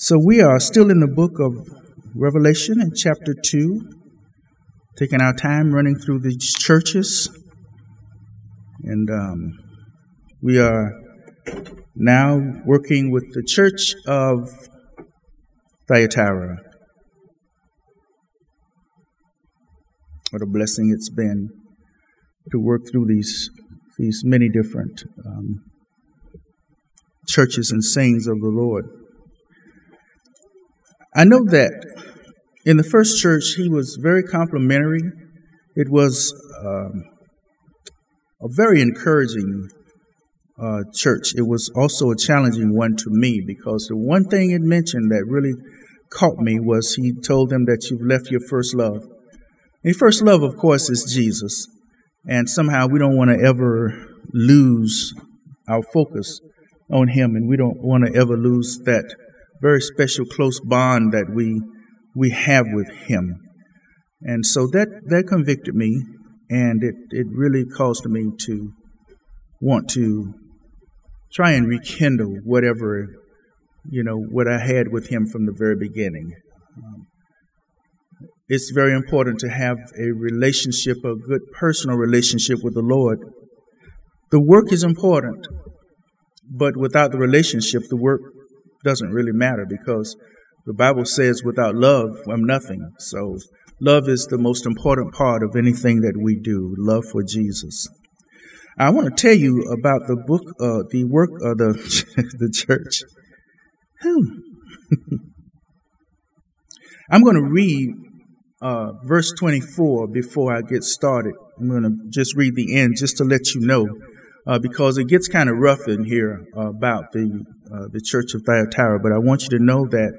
So we are still in the book of Revelation in chapter 2, taking our time running through these churches. And we are now working with the church of Thyatira. What a blessing it's been to work through these many different churches and sayings of the Lord. I know that in the first church, he was very complimentary. It was a very encouraging church. It was also a challenging one to me, because the one thing it mentioned that really caught me was he told them that you've left your first love. And your first love, of course, is Jesus. And somehow we don't want to ever lose our focus on him, and we don't want to ever lose that very special close bond that we have with him. And so that convicted me, and it really caused me to want to try and rekindle whatever, what I had with him from the very beginning. It's very important to have a relationship, a good personal relationship with the Lord. The work is important, but without the relationship, the work doesn't really matter, because the Bible says without love, I'm nothing. So love is the most important part of anything that we do, love for Jesus. I want to tell you about the work of the church. I'm going to read verse 24 before I get started. I'm going to just read the end just to let you know, because it gets kind of rough in here about the church of Thyatira. But I want you to know that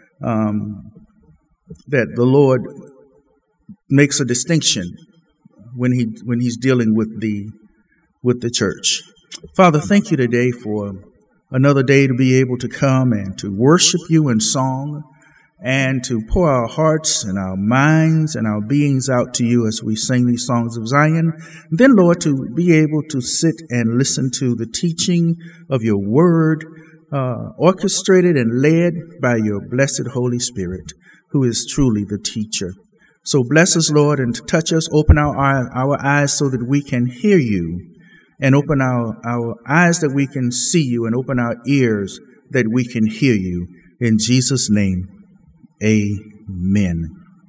that the Lord makes a distinction when he's dealing with the church. Father, thank you today for another day to be able to come and to worship you in song, and to pour our hearts and our minds and our beings out to you as we sing these songs of Zion. And then, Lord, to be able to sit and listen to the teaching of your word, orchestrated and led by your blessed Holy Spirit, who is truly the teacher. So bless us, Lord, and touch us, open our eyes so that we can hear you, and open our eyes that we can see you, and open our ears that we can hear you. In Jesus' name, amen.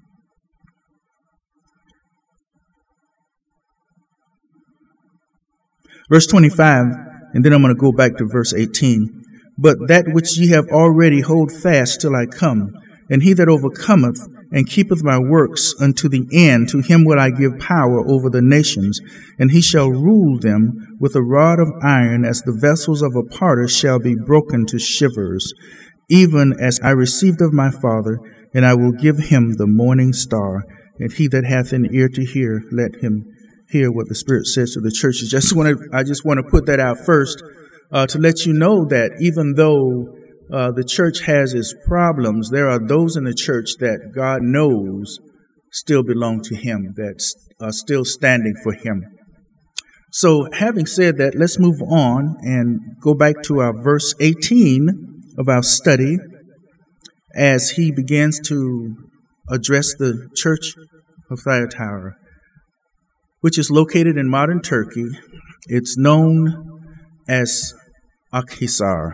Verse 25, and then I'm going to go back to verse 18. But that which ye have already hold fast till I come, and he that overcometh and keepeth my works unto the end, to him will I give power over the nations, and he shall rule them with a rod of iron, as the vessels of a potter shall be broken to shivers, even as I received of my Father, and I will give him the morning star. And he that hath an ear to hear, let him hear what the Spirit says to the churches. I just want to put that out first, to let you know that even though the church has its problems, there are those in the church that God knows still belong to him, that are still standing for him. So having said that, let's move on and go back to our verse 18 of our study, as he begins to address the church of Thyatira, which is located in modern Turkey. It's known as Akhisar.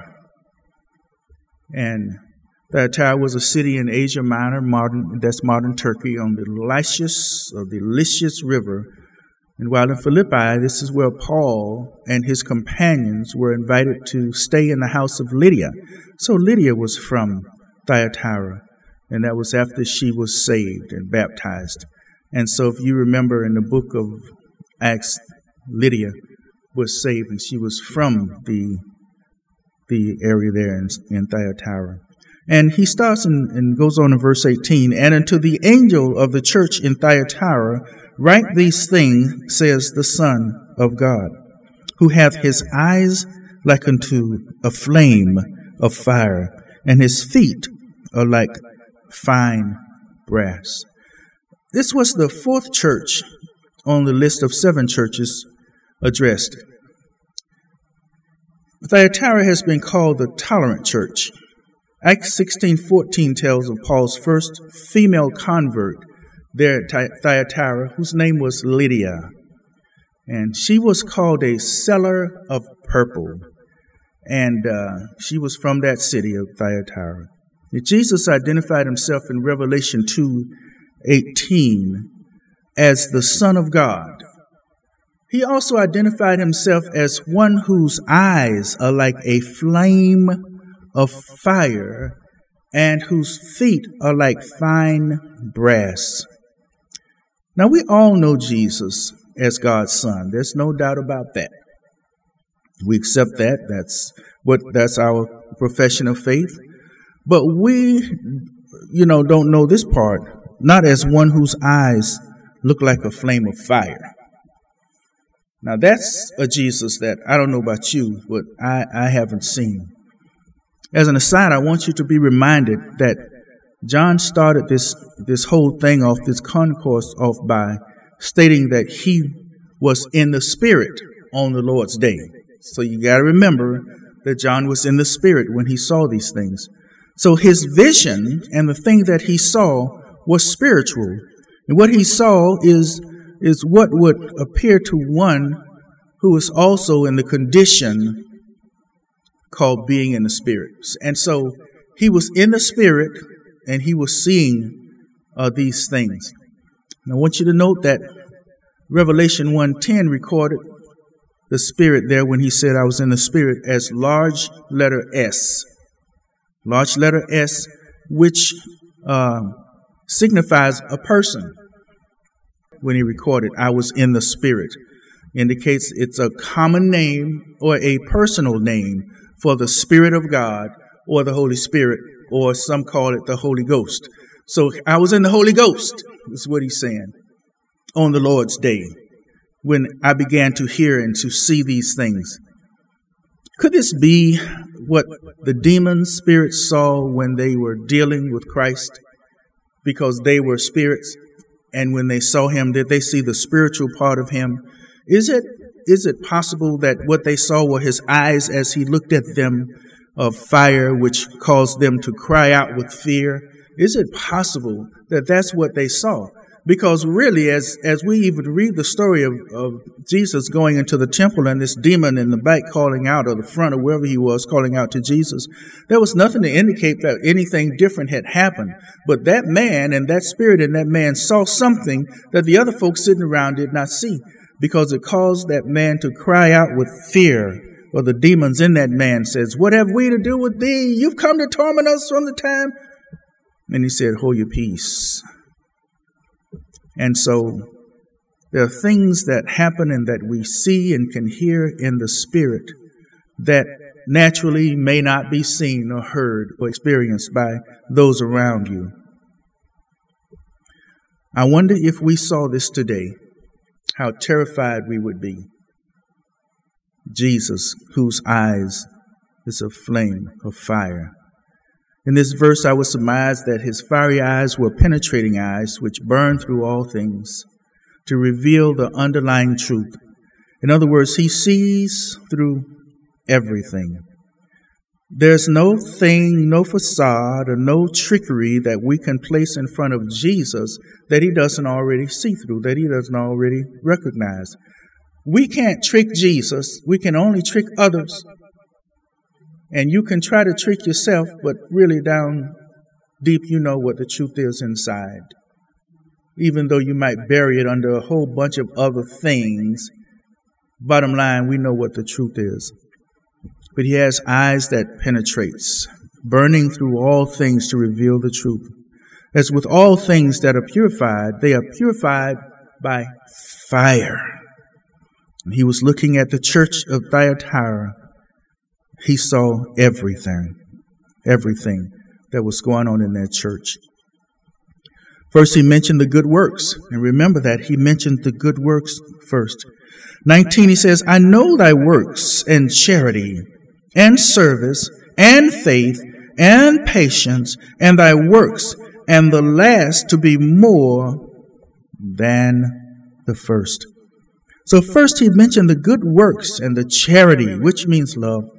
And Thyatira was a city in Asia Minor, modern Turkey, on the Lycius River. And while in Philippi, this is where Paul and his companions were invited to stay in the house of Lydia. So Lydia was from Thyatira, and that was after she was saved and baptized. And so if you remember in the book of Acts, Lydia was saved, and she was from the area there in Thyatira. And he starts and goes on in verse 18, and unto the angel of the church in Thyatira write these things, says the Son of God, who hath his eyes like unto a flame of fire, and his feet are like fine brass. This was the fourth church on the list of 7 churches addressed. Thyatira has been called the tolerant church. Acts 16:14 tells of Paul's first female convert there at Thyatira, whose name was Lydia. And she was called a seller of purple. And she was from that city of Thyatira. Jesus identified himself in Revelation 2:18 as the Son of God. He also identified himself as one whose eyes are like a flame of fire and whose feet are like fine brass. Now, we all know Jesus as God's Son. There's no doubt about that. We accept that. That's our profession of faith. But we, don't know this part, not as one whose eyes look like a flame of fire. Now, that's a Jesus that I don't know about you, but I haven't seen. As an aside, I want you to be reminded that John started this whole thing off, this concourse off, by stating that he was in the Spirit on the Lord's day. So you got to remember that John was in the Spirit when he saw these things. So his vision and the thing that he saw was spiritual. And what he saw is what would appear to one who is also in the condition called being in the Spirit. And so he was in the Spirit and he was seeing these things. And I want you to note that Revelation 1:10 recorded the Spirit there when he said, I was in the Spirit, as large letter S. Large letter S, which signifies a person. When he recorded, I was in the Spirit, indicates it's a common name or a personal name for the Spirit of God or the Holy Spirit, or some call it the Holy Ghost. So I was in the Holy Ghost, is what he's saying, on the Lord's day, when I began to hear and to see these things. Could this be what the demon spirits saw when they were dealing with Christ? Because they were spirits, and when they saw him, did they see the spiritual part of him? Is it possible that what they saw were his eyes as he looked at them of fire, which caused them to cry out with fear? Is it possible that that's what they saw? Because really, as we even read the story of Jesus going into the temple and this demon in the back calling out, or the front, or wherever he was, calling out to Jesus, there was nothing to indicate that anything different had happened. But that man and that spirit in that man saw something that the other folks sitting around did not see, because it caused that man to cry out with fear. Or the demons in that man says, what have we to do with thee? You've come to torment us from the time. And he said, hold your peace. And so there are things that happen and that we see and can hear in the Spirit that naturally may not be seen or heard or experienced by those around you. I wonder if we saw this today, how terrified we would be. Jesus, whose eyes is a flame of fire. In this verse, I would surmise that his fiery eyes were penetrating eyes which burn through all things to reveal the underlying truth. In other words, he sees through everything. There's no thing, no facade, or no trickery that we can place in front of Jesus that he doesn't already see through, that he doesn't already recognize. We can't trick Jesus. We can only trick others. And you can try to trick yourself, but really down deep, you know what the truth is inside. Even though you might bury it under a whole bunch of other things, bottom line, we know what the truth is. But he has eyes that penetrates, burning through all things to reveal the truth. As with all things that are purified, they are purified by fire. And he was looking at the church of Thyatira. He saw everything that was going on in that church. First, he mentioned the good works. And remember that he mentioned the good works first. 19, he says, I know thy works and charity and service and faith and patience and thy works, and the last to be more than the first. So first he mentioned the good works and the charity, which means love.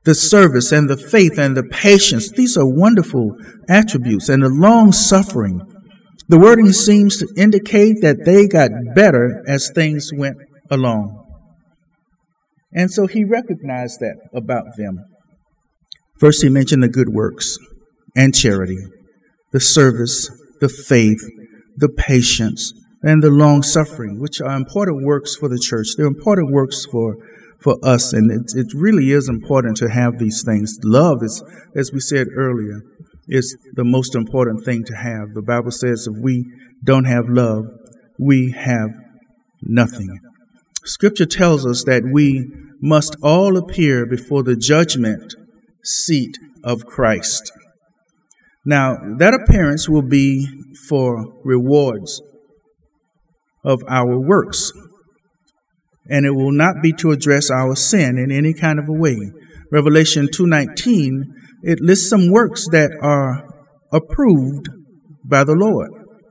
the service and the faith and the patience. These are wonderful attributes. And the long suffering. The wording seems to indicate that they got better as things went along. And so he recognized that about them. First, he mentioned the good works and charity, the service, the faith, the patience, and the long suffering, which are important works for the church. They're important works for us, and it really is important to have these things. Love is, as we said earlier, is the most important thing to have. The Bible says if we don't have love, we have nothing. Scripture tells us that we must all appear before the judgment seat of Christ. Now, that appearance will be for rewards of our works, and it will not be to address our sin in any kind of a way. Revelation 2:19, it lists some works that are approved by the Lord.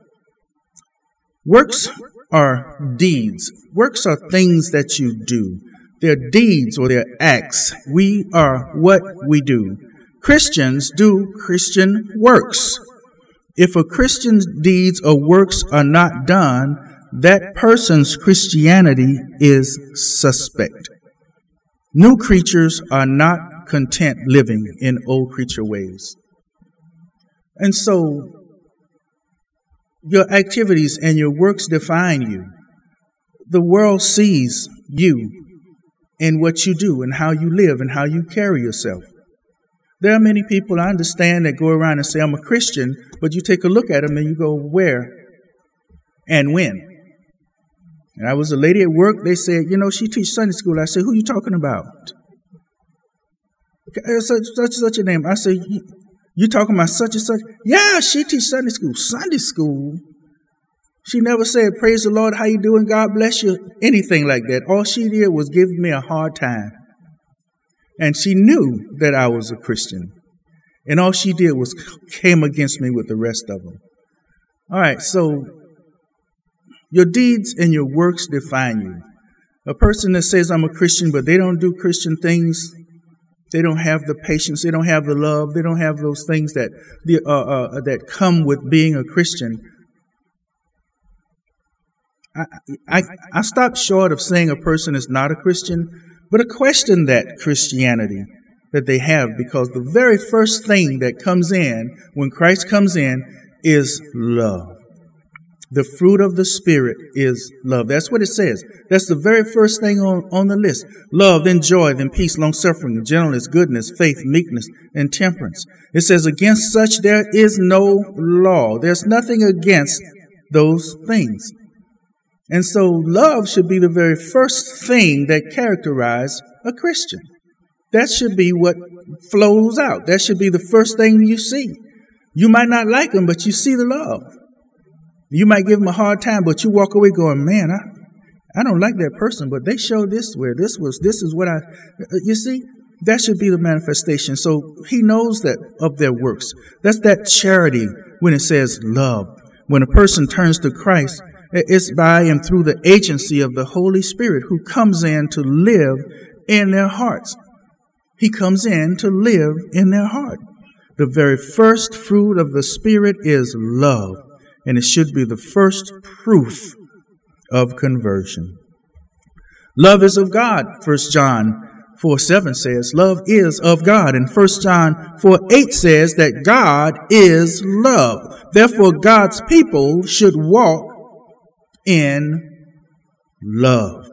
Works are deeds. Works are things that you do. They're deeds or they're acts. We are what we do. Christians do Christian works. If a Christian's deeds or works are not done, that person's Christianity is suspect. New creatures are not content living in old creature ways. And so your activities and your works define you. The world sees you in what you do and how you live and how you carry yourself. There are many people, I understand, that go around and say, I'm a Christian, but you take a look at them and you go, where and when? And I was a lady at work, they said, she teaches Sunday school. I said, who are you talking about? Such a name. I said, you talking about such and such? Yeah, she teaches Sunday school. Sunday school? She never said, praise the Lord, how you doing? God bless you. Anything like that. All she did was give me a hard time. And she knew that I was a Christian. And all she did was came against me with the rest of them. All right, so your deeds and your works define you. A person that says, I'm a Christian, but they don't do Christian things, they don't have the patience, they don't have the love, they don't have those things that come with being a Christian. I stopped short of saying a person is not a Christian, but I question that Christianity that they have, because the very first thing that comes in when Christ comes in is love. The fruit of the Spirit is love. That's what it says. That's the very first thing on the list. Love, then joy, then peace, long-suffering, gentleness, goodness, faith, meekness, and temperance. It says, against such there is no law. There's nothing against those things. And so love should be the very first thing that characterizes a Christian. That should be what flows out. That should be the first thing you see. You might not like them, but you see the love. You might give them a hard time, but you walk away going, man, I don't like that person, but they showed this where this is what you see, that should be the manifestation. So he knows that of their works. That's that charity when it says love. When a person turns to Christ, it's by and through the agency of the Holy Spirit who comes in to live in their hearts. He comes in to live in their heart. The very first fruit of the Spirit is love. And it should be the first proof of conversion. Love is of God, 1 John 4:7 says. Love is of God. And 1 John 4:8 says that God is love. Therefore, God's people should walk in love.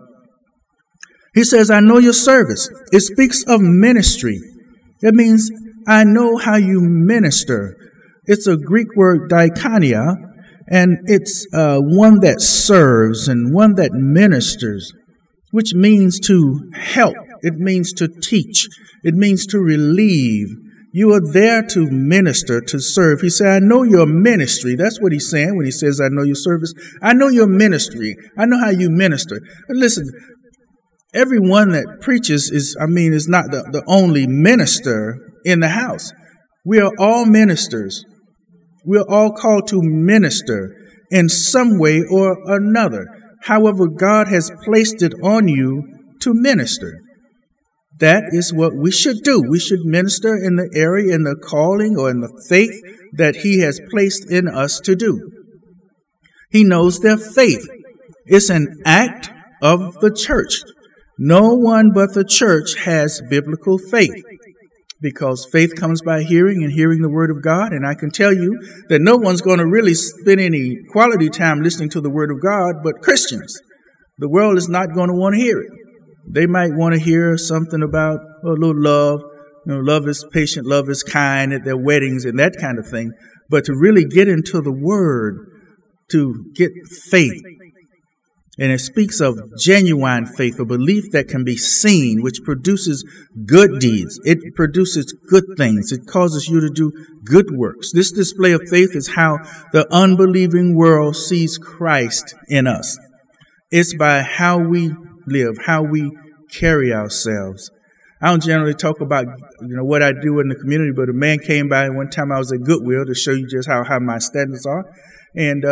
He says, I know your service. It speaks of ministry. That means I know how you minister. It's a Greek word, diakonia. And it's one that serves and one that ministers, which means to help. It means to teach. It means to relieve. You are there to minister, to serve. He said, I know your ministry. That's what he's saying when he says, I know your service. I know your ministry. I know how you minister. And listen, everyone that preaches is not the only minister in the house. We are all ministers. We're all called to minister in some way or another. However, God has placed it on you to minister. That is what we should do. We should minister in the area, in the calling, or in the faith that He has placed in us to do. He knows their faith. It's an act of the church. No one but the church has biblical faith, because faith comes by hearing, and hearing the word of God. And I can tell you that no one's going to really spend any quality time listening to the word of God but Christians. The world is not going to want to hear it. They might want to hear something about a little love. Love is patient, love is kind at their weddings and that kind of thing. But to really get into the word, to get faith, and it speaks of genuine faith, a belief that can be seen, which produces good deeds. It produces good things. It causes you to do good works. This display of faith is how the unbelieving world sees Christ in us. It's by how we live, how we carry ourselves. I don't generally talk about, what I do in the community, but a man came by one time. I was at Goodwill to show you just how high my standards are. And,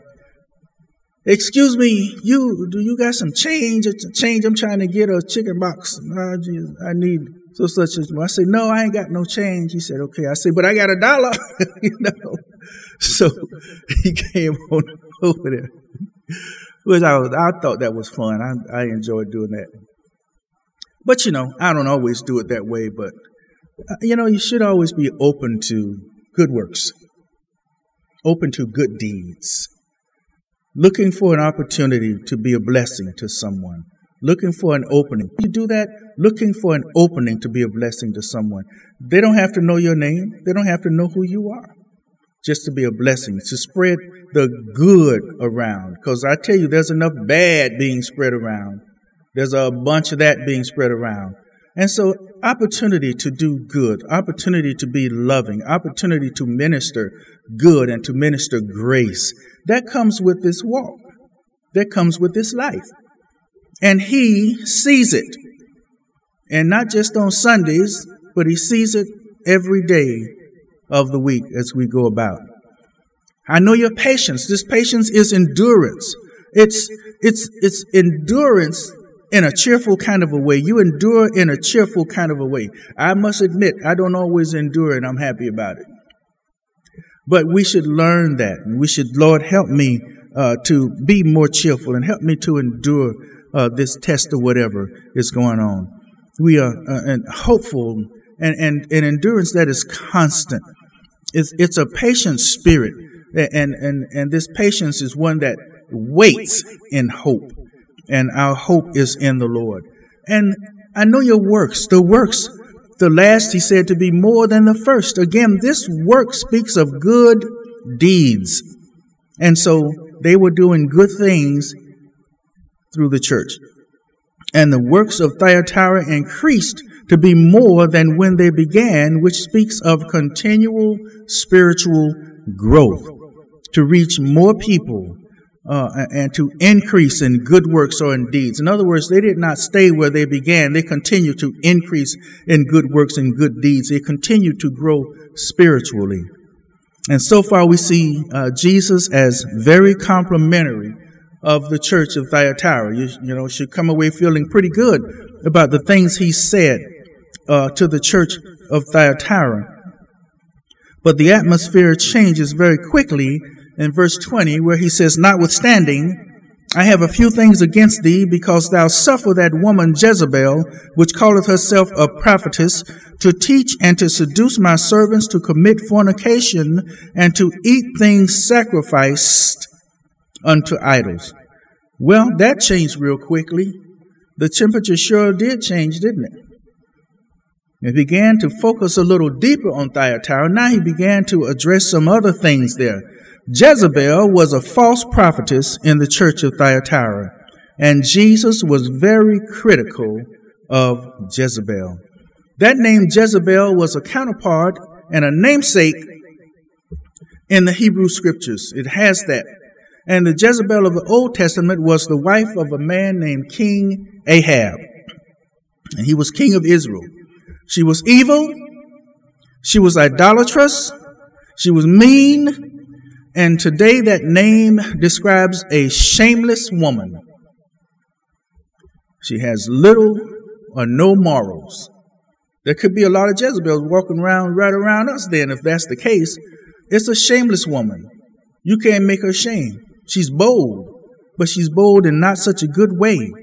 excuse me, do you got some change? It's a change. I'm trying to get a chicken box. I need such. I said, no, I ain't got no change. He said, okay. I said, but I got $1, So he came on over there. Which I thought that was fun. I enjoyed doing that. But, I don't always do it that way. But, you should always be open to good works, open to good deeds, looking for an opportunity to be a blessing to someone, looking for an opening. You do that, looking for an opening to be a blessing to someone. They don't have to know your name. They don't have to know who you are. Just to be a blessing, to spread the good around. Because I tell you, there's enough bad being spread around. There's a bunch of that being spread around. And so opportunity to do good, opportunity to be loving, opportunity to minister good and to minister grace. That comes with this walk. That comes with this life. And He sees it. And not just on Sundays, but He sees it every day of the week as we go about. I know your patience. This patience is endurance. It's endurance in a cheerful kind of a way. You endure in a cheerful kind of a way. I must admit, I don't always endure, and I'm happy about it. But we should learn that. And we should, Lord, help me to be more cheerful and help me to endure this test or whatever is going on. We are hopeful and endurance that is constant. It's a patient spirit, and this patience is one that waits in hope, and our hope is in the Lord. And I know your works, the last, He said, to be more than the first. Again, this work speaks of good deeds, and so they were doing good things through the church. And the works of Thyatira increased to be more than when they began, which speaks of continual spiritual growth, to reach more people and to increase in good works or in deeds. In other words, they did not stay where they began. They continued to increase in good works and good deeds. They continued to grow spiritually. And so far we see Jesus as very complimentary of the church of Thyatira. You should come away feeling pretty good about the things He said to the church of Thyatira. But the atmosphere changes very quickly in verse 20, where He says, notwithstanding, I have a few things against thee, because thou suffer that woman Jezebel, which calleth herself a prophetess, to teach and to seduce my servants to commit fornication and to eat things sacrificed unto idols. Well, that changed real quickly. The temperature sure did change, didn't it? He began to focus a little deeper on Thyatira. Now he began to address some other things there. Jezebel was a false prophetess in the church of Thyatira, and Jesus was very critical of Jezebel. That name Jezebel was a counterpart and a namesake in the Hebrew scriptures. It has that. And the Jezebel of the Old Testament was the wife of a man named King Ahab, and he was king of Israel. She was evil, she was idolatrous, she was mean, and today that name describes a shameless woman. She has little or no morals. There could be a lot of Jezebels walking around right around us then, if that's the case. It's a shameless woman. You can't make her shame. She's bold, but she's bold in not such a good way.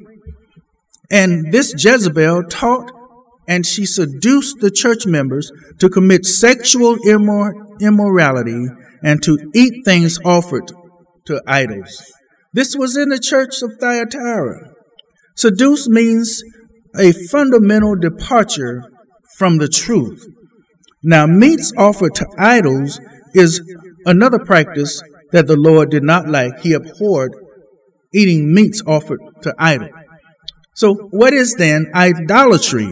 And this Jezebel taught and she seduced the church members to commit sexual immorality and to eat things offered to idols. This was in the church of Thyatira. Seduce means a fundamental departure from the truth. Now, meats offered to idols is another practice that the Lord did not like. He abhorred eating meats offered to idols. So what is then idolatry?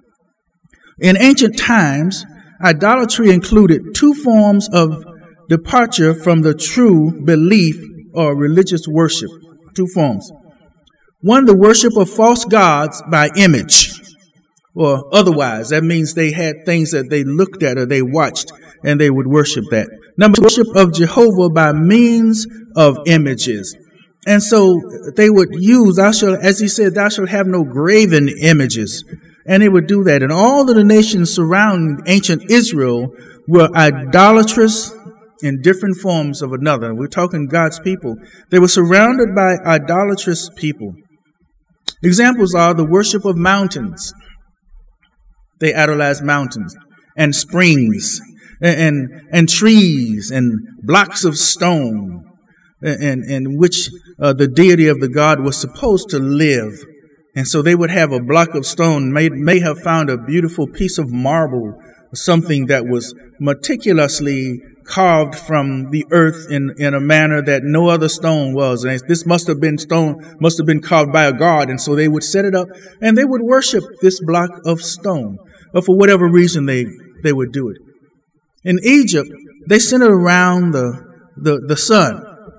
In ancient times, idolatry included two forms of departure from the true belief or religious worship. Two forms. One, the worship of false gods by image or otherwise. That means they had things that they looked at or they watched and they would worship that. Number two, worship of Jehovah by means of images. And so they would use, as he said, thou shalt have no graven images. And they would do that. And all of the nations surrounding ancient Israel were idolatrous in different forms of another. We're talking God's people. They were surrounded by idolatrous people. Examples are the worship of mountains. They idolized mountains and springs and trees and blocks of stone in which the deity of the god was supposed to live. And so they would have a block of stone, may have found a beautiful piece of marble, something that was meticulously carved from the earth in a manner that no other stone was. And this must have been carved by a god. And so they would set it up and they would worship this block of stone. But for whatever reason, they would do it. In Egypt, they centered around the sun.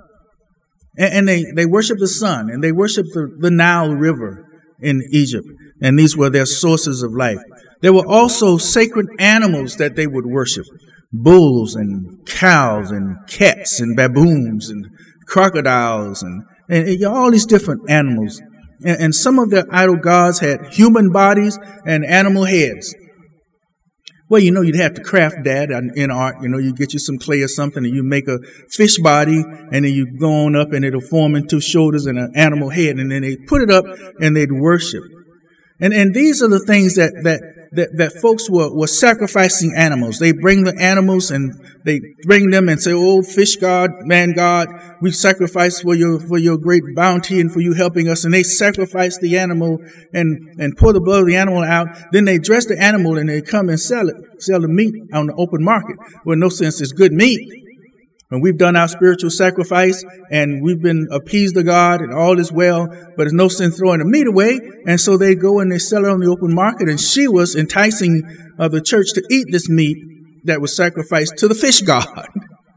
And they worshiped the sun, and they worshiped the Nile River in Egypt. And these were their sources of life. There were also sacred animals that they would worship. Bulls and cows and cats and baboons and crocodiles and all these different animals. And some of their idol gods had human bodies and animal heads. Well, you'd have to craft that in art. You get you some clay or something and you make a fish body and then you go on up and it'll form into shoulders and an animal head. And then they put it up and they'd worship. And these are the things that folks were sacrificing animals. They bring the animals and they bring them and say, oh, fish god, man god, we sacrifice for your great bounty and for you helping us. And they sacrifice the animal and pour the blood of the animal out. Then they dress the animal and they come and sell the meat on the open market. Well, in no sense it's good meat. When we've done our spiritual sacrifice and we've been appeased to God and all is well, but there's no sense throwing the meat away. And so they go and they sell it on the open market. And she was enticing the church to eat this meat that was sacrificed to the fish god.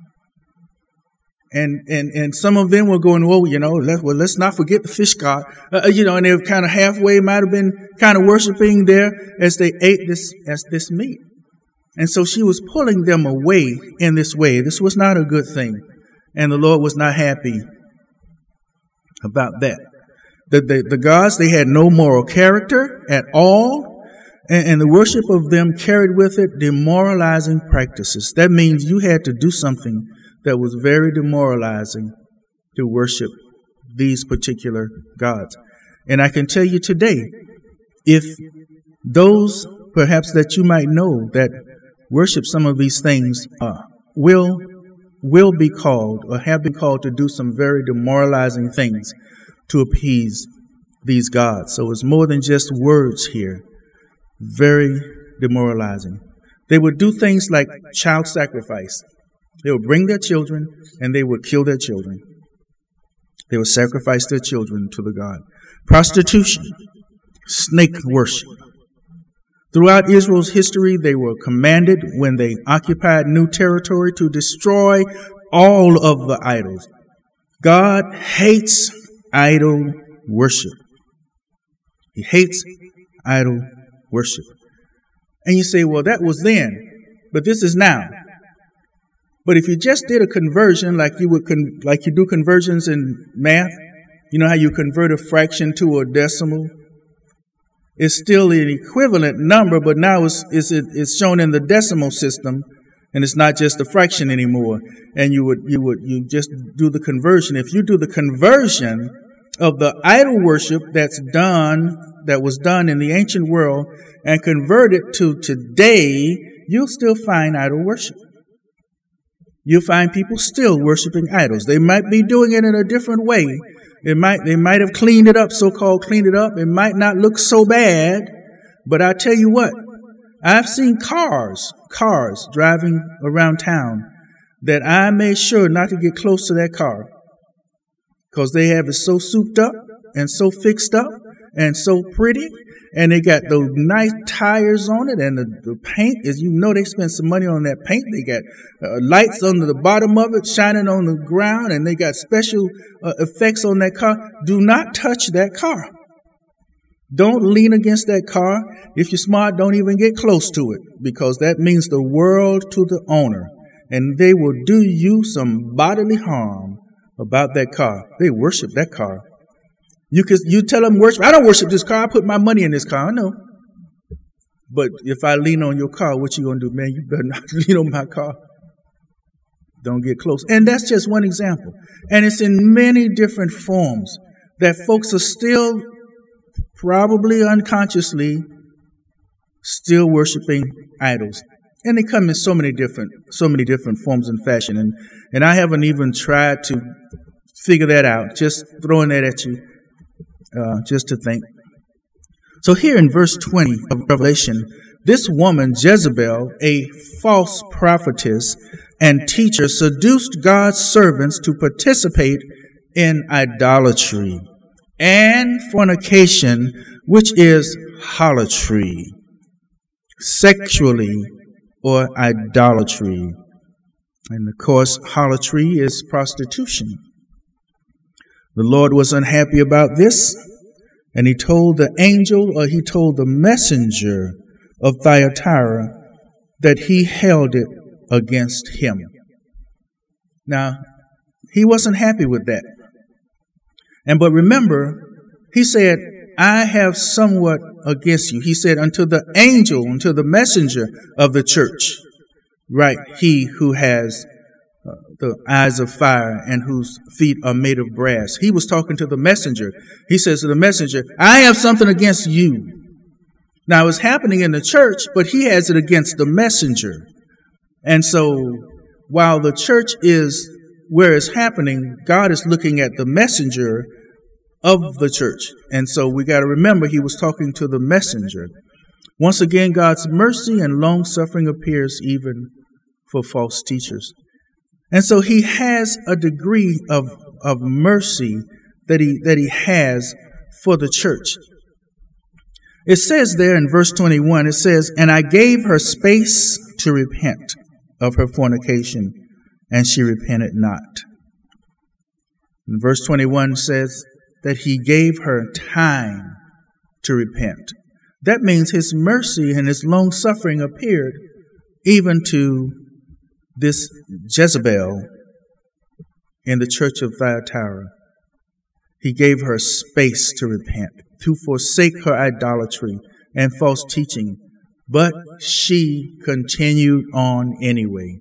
And some of them were going, let's not forget the fish god. And they were kind of halfway, might have been kind of worshiping there as they ate this meat. And so she was pulling them away in this way. This was not a good thing. And the Lord was not happy about that. The gods, they had no moral character at all. And the worship of them carried with it demoralizing practices. That means you had to do something that was very demoralizing to worship these particular gods. And I can tell you today, if those perhaps that you might know that worship some of these things will be called or have been called to do some very demoralizing things to appease these gods. So it's more than just words here. Very demoralizing. They would do things like child sacrifice. They would bring their children and they would kill their children. They would sacrifice their children to the god. Prostitution, snake worship. Throughout Israel's history, they were commanded when they occupied new territory to destroy all of the idols. God hates idol worship. He hates idol worship. And you say, well, that was then, but this is now. But if you just did a conversion like you do conversions in math, you know how you convert a fraction to a decimal? It's still an equivalent number, but now it's shown in the decimal system, and it's not just a fraction anymore. And you just do the conversion. If you do the conversion of the idol worship that was done in the ancient world and convert it to today, you'll still find idol worship. You'll find people still worshiping idols. They might be doing it in a different way. They might have cleaned it up, so-called cleaned it up. It might not look so bad, but I tell you what, I've seen cars driving around town that I made sure not to get close to that car because they have it so souped up and so fixed up and so pretty, and they got those nice tires on it, and the paint, as you know, they spent some money on that paint. They got lights on the bottom of it shining on the ground, and they got special effects on that car. Do not touch that car. Don't lean against that car. If you're smart, don't even get close to it, because that means the world to the owner, and they will do you some bodily harm about that car. They worship that car. You tell them worship. I don't worship this car. I put my money in this car. I know. But if I lean on your car, what you gonna do, man? You better not lean on my car. Don't get close. And that's just one example. And it's in many different forms that folks are still, probably unconsciously, still worshiping idols. And they come in so many different forms and fashion. And I haven't even tried to figure that out. Just throwing that at you. Just to think. So here in verse 20 of Revelation, this woman, Jezebel, a false prophetess and teacher, seduced God's servants to participate in idolatry and fornication, which is harlotry, sexually or idolatry. And of course, harlotry is prostitution. The Lord was unhappy about this, and he told the messenger of Thyatira that he held it against him. Now, he wasn't happy with that. But remember, he said, I have somewhat against you. He said, unto the messenger of the church, right, he who has the eyes of fire and whose feet are made of brass. He was talking to the messenger. He says to the messenger, I have something against you. Now it's happening in the church, but he has it against the messenger. And so while the church is where it's happening, God is looking at the messenger of the church. And so we got to remember he was talking to the messenger. Once again, God's mercy and long suffering appears even for false teachers. And so he has a degree of mercy that he has for the church. It says there in verse 21, it says, and I gave her space to repent of her fornication, and she repented not. And verse 21 says that he gave her time to repent. That means his mercy and his long suffering appeared even to this Jezebel in the church of Thyatira. He gave her space to repent, to forsake her idolatry and false teaching, but she continued on anyway.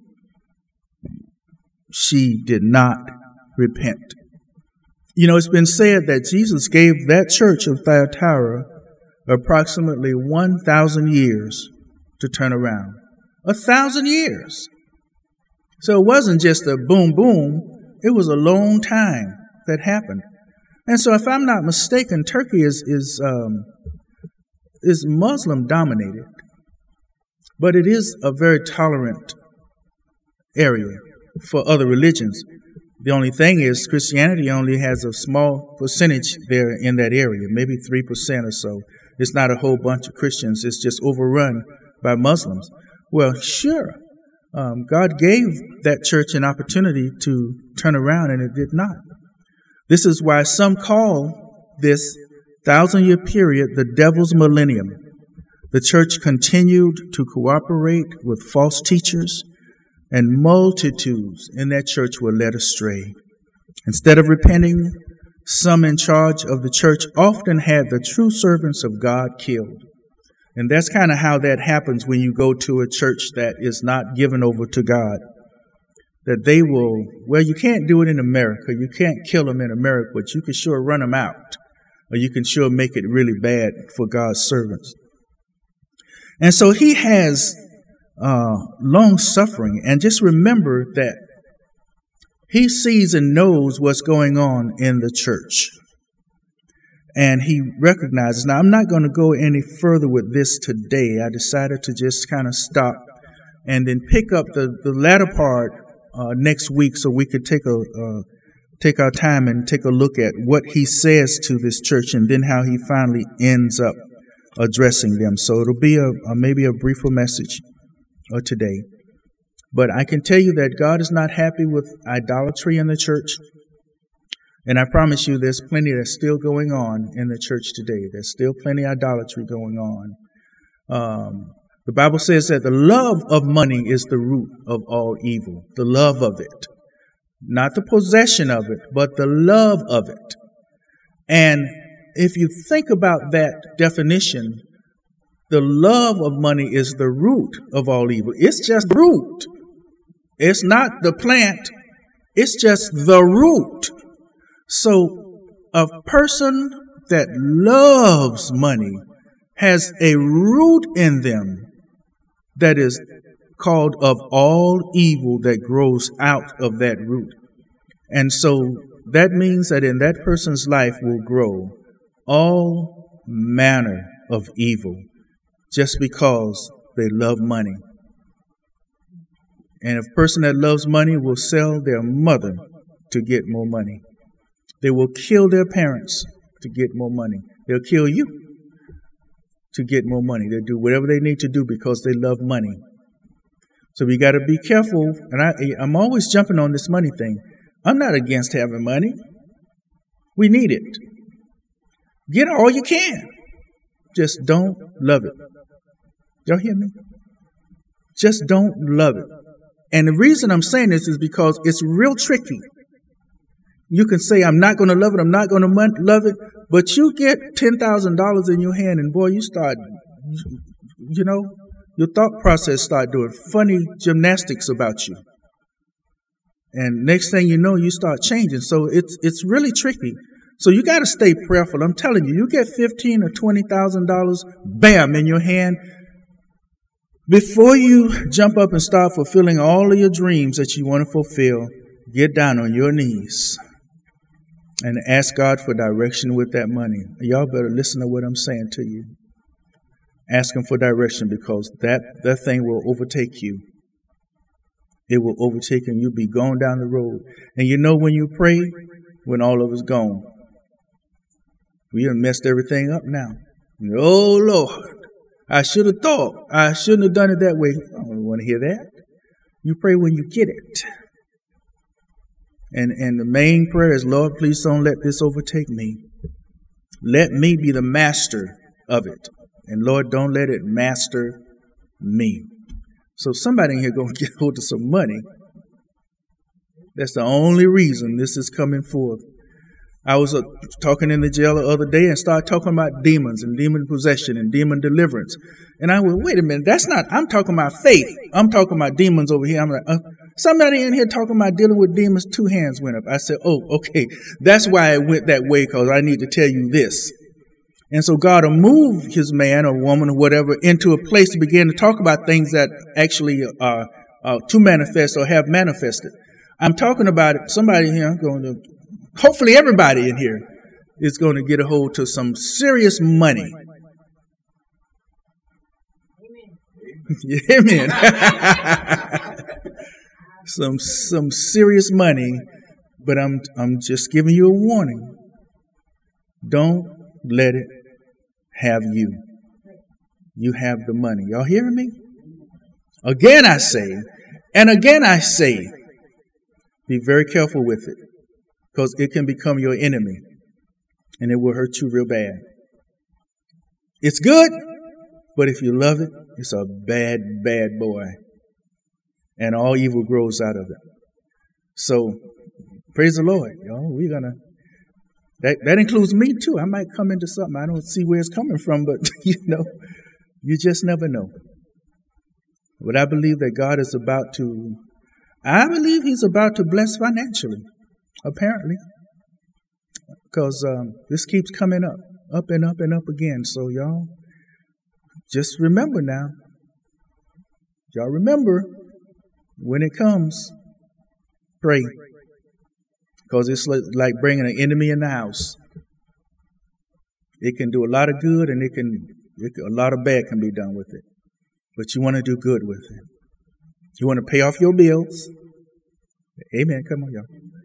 She did not repent. You know, it's been said that Jesus gave that church of Thyatira approximately 1,000 years to turn around. 1,000 years. So it wasn't just a boom, boom. It was a long time that happened. And so if I'm not mistaken, Turkey is Muslim dominated, but it is a very tolerant area for other religions. The only thing is Christianity only has a small percentage there in that area, maybe 3% or so. It's not a whole bunch of Christians. It's just overrun by Muslims. Well, sure. God gave that church an opportunity to turn around, and it did not. This is why some call this 1,000-year period the devil's millennium. The church continued to cooperate with false teachers, and multitudes in that church were led astray. Instead of repenting, some in charge of the church often had the true servants of God killed. And that's kind of how that happens when you go to a church that is not given over to God. That they will, well, you can't do it in America. You can't kill them in America, but you can sure run them out. Or you can sure make it really bad for God's servants. And so he has long suffering. And just remember that he sees and knows what's going on in the church. And he recognizes. Now, I'm not going to go any further with this today. I decided to just kind of stop and then pick up the latter part next week so we could take our time and take a look at what he says to this church and then how he finally ends up addressing them. So it'll be maybe a briefer message today. But I can tell you that God is not happy with idolatry in the church. And I promise you there's plenty that's still going on in the church today. There's still plenty of idolatry going on. The Bible says that the love of money is the root of all evil. The love of it. Not the possession of it, but the love of it. And if you think about that definition, the love of money is the root of all evil. It's just root. It's not the plant. It's just the root. So a person that loves money has a root in them that is called of all evil that grows out of that root. And so that means that in that person's life will grow all manner of evil just because they love money. And a person that loves money will sell their mother to get more money. They will kill their parents to get more money. They'll kill you to get more money. They'll do whatever they need to do because they love money. So we got to be careful. And I'm always jumping on this money thing. I'm not against having money. We need it. Get all you can. Just don't love it. Y'all hear me? Just don't love it. And the reason I'm saying this is because it's real tricky. You can say, I'm not going to love it, I'm not going to love it, but you get $10,000 in your hand and boy, you start, your thought process start doing funny gymnastics about you. And next thing you know, you start changing. So it's really tricky. So you got to stay prayerful. I'm telling you, you get $15,000 or $20,000, bam, in your hand. Before you jump up and start fulfilling all of your dreams that you want to fulfill, get down on your knees and ask God for direction with that money. Y'all better listen to what I'm saying to you. Ask Him for direction because that thing will overtake you. It will overtake you and you'll be going down the road. And you know when you pray, when all of it's gone. We have messed everything up now. Oh, Lord, I should have thought. I shouldn't have done it that way. I don't want to hear that. You pray when you get it. And the main prayer is, Lord, please don't let this overtake me. Let me be the master of it. And Lord, don't let it master me. So somebody in here going to get hold of some money. That's the only reason this is coming forth. I was talking in the jail the other day and started talking about demons and demon possession and demon deliverance. And I went, wait a minute, I'm talking about faith. I'm talking about demons over here. I'm like, somebody in here talking about dealing with demons, 2 hands went up. I said, oh, okay, that's why it went that way, because I need to tell you this. And so God will move his man or woman or whatever into a place to begin to talk about things that actually are to manifest or have manifested. I'm talking about it. Somebody here going to, hopefully everybody in here is going to get a hold to some serious money. Amen. some serious money, but I'm just giving you a warning. Don't let it have you. You have the money. Y'all hearing me? Again I say, and again I say, be very careful with it, because it can become your enemy, and it will hurt you real bad. It's good, but if you love it, it's a bad, bad boy. And all evil grows out of it. So, praise the Lord, y'all. That includes me too. I might come into something I don't see where it's coming from, but you just never know. But I believe that God is about to, I believe He's about to bless financially, apparently, because this keeps coming up and up and up again. So y'all, just remember now. Y'all remember, when it comes, pray. Because it's like bringing an enemy in the house. It can do a lot of good, and a lot of bad can be done with it. But you want to do good with it. You want to pay off your bills. Amen. Come on, y'all.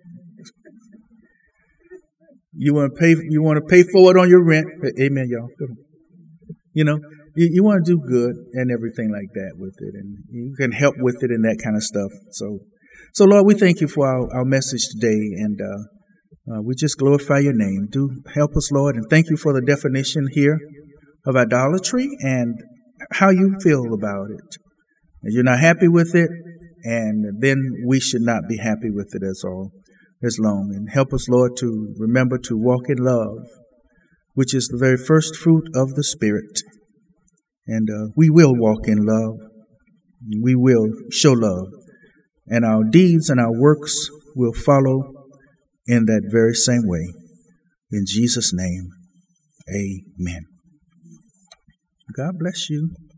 You want to pay forward on your rent. Amen, y'all. Come on. You want to do good and everything like that with it, and you can help with it and that kind of stuff. So Lord, we thank you for our message today, and we just glorify your name. Do help us, Lord, and thank you for the definition here of idolatry and how you feel about it. If you're not happy with it, and then we should not be happy with it as long. And help us, Lord, to remember to walk in love, which is the very first fruit of the Spirit. And we will walk in love. We will show love. And our deeds and our works will follow in that very same way. In Jesus' name, amen. God bless you.